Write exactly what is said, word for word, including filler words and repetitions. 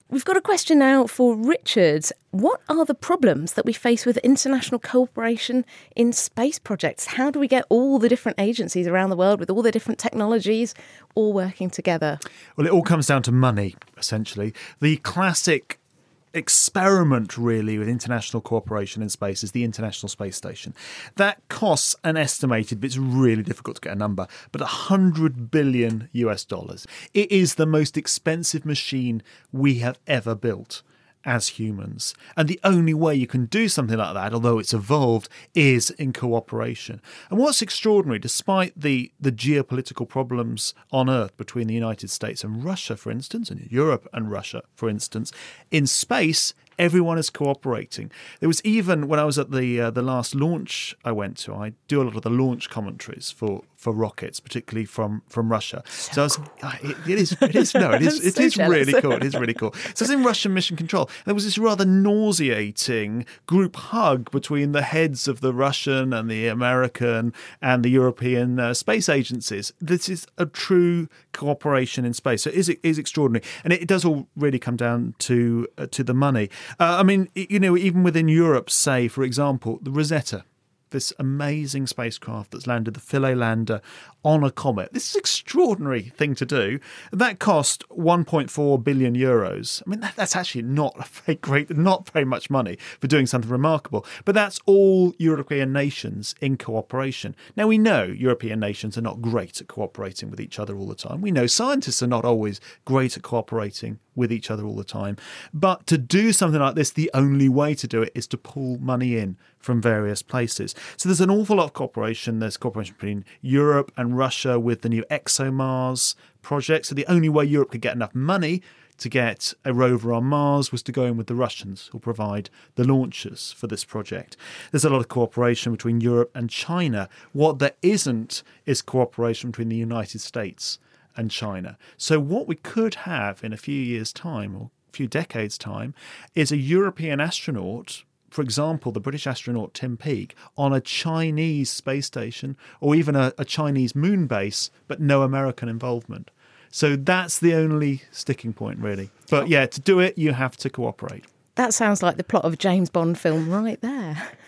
We've got a question now for Richard. What are the problems that we face with international cooperation in space projects? How do we get all the different agencies around the world with all the different technologies all working together? Well, it all comes down to money, essentially. The classic experiment, really, with international cooperation in space is the International Space Station. That costs an estimated, but it's really difficult to get a number, but one hundred billion US dollars. It is the most expensive machine we have ever built as humans. And the only way you can do something like that, although it's evolved, is in cooperation. And what's extraordinary, despite the, the geopolitical problems on Earth between the United States and Russia, for instance, and Europe and Russia, for instance, in space, everyone is cooperating. There was even, when I was at the uh, the last launch I went to, I do a lot of the launch commentaries for, for rockets, particularly from, from Russia. So, so I was, cool. it, it is, it is, no, it is, it so is jealous. really cool. It is really cool. So I was in Russian Mission Control. And there was this rather nauseating group hug between the heads of the Russian and the American and the European uh, space agencies. This is a true cooperation in space. So it is, it is extraordinary. And it, it does all really come down to uh, to the money. Uh, I mean, you know, even within Europe, say, for example, the Rosetta, this amazing spacecraft that's landed, the Philae lander, on a comet. This is an extraordinary thing to do. That cost one point four billion euros. I mean, that, that's actually not a very great, not very much money for doing something remarkable. But that's all European nations in cooperation. Now, we know European nations are not great at cooperating with each other all the time. We know scientists are not always great at cooperating with each other all the time. But to do something like this, the only way to do it is to pull money in from various places. So there's an awful lot of cooperation. There's cooperation between Europe and Russia with the new ExoMars project. So the only way Europe could get enough money to get a rover on Mars was to go in with the Russians, who provide the launchers for this project. There's a lot of cooperation between Europe and China. What there isn't is cooperation between the United States and China. So what we could have in a few years' time, or a few decades' time, is a European astronaut, for example, the British astronaut Tim Peake, on a Chinese space station, or even a, a Chinese moon base, but no American involvement. So that's the only sticking point, really. But yeah, to do it, you have to cooperate. That sounds like the plot of a James Bond film right there.